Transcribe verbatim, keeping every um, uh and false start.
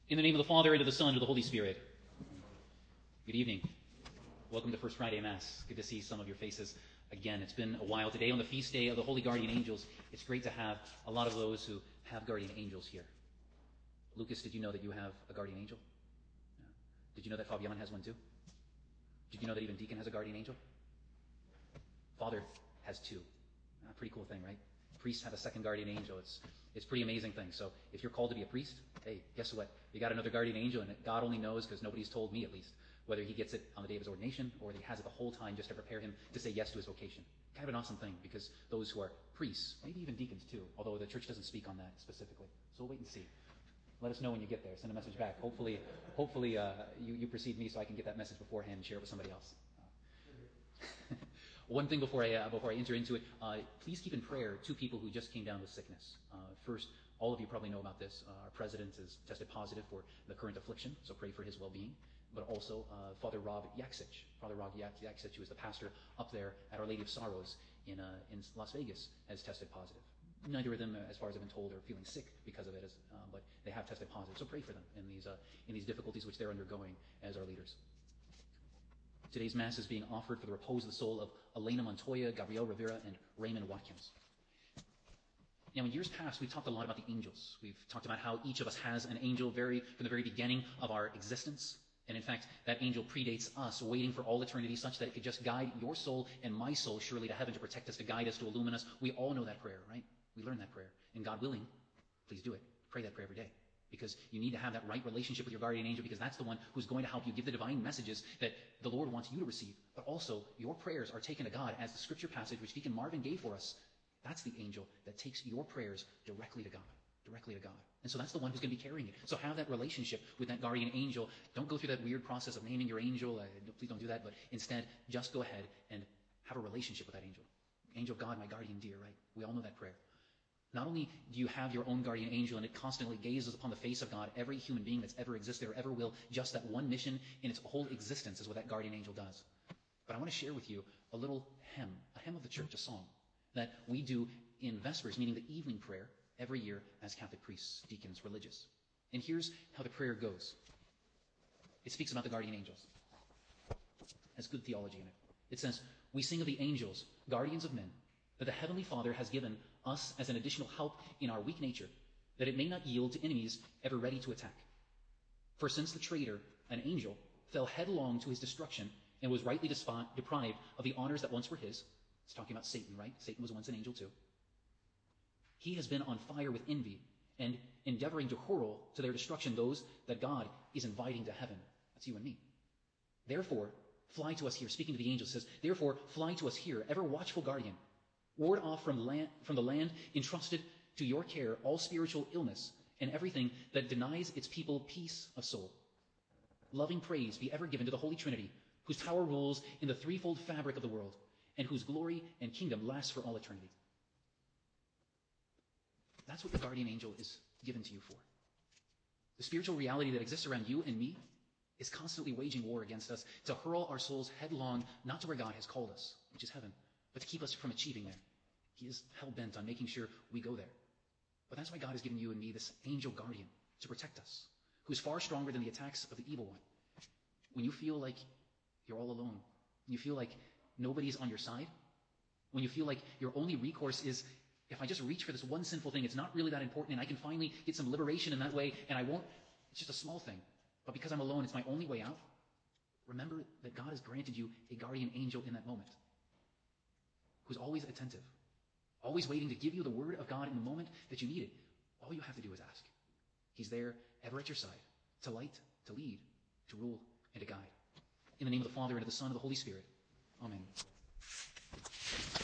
In the name of the Father, and of the Son, and of the Holy Spirit. Good evening. Welcome to First Friday Mass. Good to see some of your faces again. It's been a while. Today on the feast day of the Holy Guardian Angels, it's great to have a lot of those who have guardian angels here. Lucas, did you know that you have a guardian angel? Yeah. Did you know that Fabian has one too? Did you know that even Deacon has a guardian angel? Father has two. A pretty cool thing, right? Priests have a second guardian angel. It's it's a pretty amazing thing. So if you're called to be a priest, hey, guess what? You got another guardian angel, and God only knows, because nobody's told me at least, whether he gets it on the day of his ordination or he has it the whole time just to prepare him to say yes to his vocation. Kind of an awesome thing, because those who are priests, maybe even deacons too, although the church doesn't speak on that specifically. So we'll wait and see. Let us know when you get there. Send a message back. Hopefully, hopefully uh, you, you precede me so I can get that message beforehand and share it with somebody else. One thing before I uh, before I enter into it, uh, please keep in prayer two people who just came down with sickness. Uh, first, all of you probably know about this. Uh, our president is tested positive for the current affliction, so pray for his well-being. But also, uh, Father Rob Yaksich, Father Rob Yaksich, who is the pastor up there at Our Lady of Sorrows in uh, in Las Vegas, has tested positive. Neither of them, as far as I've been told, are feeling sick because of it, as, uh, but they have tested positive. So pray for them in these uh, in these difficulties which they're undergoing as our leaders. Today's Mass is being offered for the repose of the soul of Elena Montoya, Gabriel Rivera, and Raymond Watkins. Now, in years past, we've talked a lot about the angels. We've talked about how each of us has an angel very from the very beginning of our existence. And in fact, that angel predates us, waiting for all eternity such that it could just guide your soul and my soul surely to heaven, to protect us, to guide us, to illumine us. We all know that prayer, right? We learn that prayer. And God willing, please do it. Pray that prayer every day. Because you need to have that right relationship with your guardian angel, because that's the one who's going to help you give the divine messages that the Lord wants you to receive. But also, your prayers are taken to God, as the scripture passage which Deacon Marvin gave for us. That's the angel that takes your prayers directly to God. Directly to God. And so that's the one who's going to be carrying it. So have that relationship with that guardian angel. Don't go through that weird process of naming your angel. Uh, please don't do that. But instead, just go ahead and have a relationship with that angel. Angel of God, my guardian dear, right? We all know that prayer. Not only do you have your own guardian angel, and it constantly gazes upon the face of God, every human being that's ever existed or ever will, just that one mission in its whole existence is what that guardian angel does. But I want to share with you a little hymn, a hymn of the church, a song, that we do in Vespers, meaning the evening prayer, every year as Catholic priests, deacons, religious. And here's how the prayer goes. It speaks about the guardian angels. It has good theology in it. It says, "We sing of the angels, guardians of men, that the Heavenly Father has given us as an additional help in our weak nature, that it may not yield to enemies ever ready to attack. For since the traitor, an angel, fell headlong to his destruction and was rightly despi- deprived of the honors that once were his," it's talking about Satan, right? Satan was once an angel too. "He has been on fire with envy and endeavoring to hurl to their destruction those that God is inviting to heaven." That's you and me. "Therefore, fly to us here," speaking to the angel, says, "Therefore, fly to us here, ever watchful guardian. Ward off from, land, from the land entrusted to your care all spiritual illness and everything that denies its people peace of soul. Loving praise be ever given to the Holy Trinity, whose power rules in the threefold fabric of the world, and whose glory and kingdom lasts for all eternity." That's what the guardian angel is given to you for. The spiritual reality that exists around you and me is constantly waging war against us to hurl our souls headlong, not to where God has called us, which is heaven, but to keep us from achieving there. He is hell-bent on making sure we go there. But that's why God has given you and me this angel guardian to protect us, who is far stronger than the attacks of the evil one. When you feel like you're all alone, when you feel like nobody's on your side, when you feel like your only recourse is, if I just reach for this one sinful thing, it's not really that important, and I can finally get some liberation in that way, and I won't, it's just a small thing, but because I'm alone, it's my only way out. Remember that God has granted you a guardian angel in that moment, who's always attentive, always waiting to give you the word of God in the moment that you need it. All you have to do is ask. He's there, ever at your side, to light, to lead, to rule, and to guide. In the name of the Father, and of the Son, and of the Holy Spirit. Amen.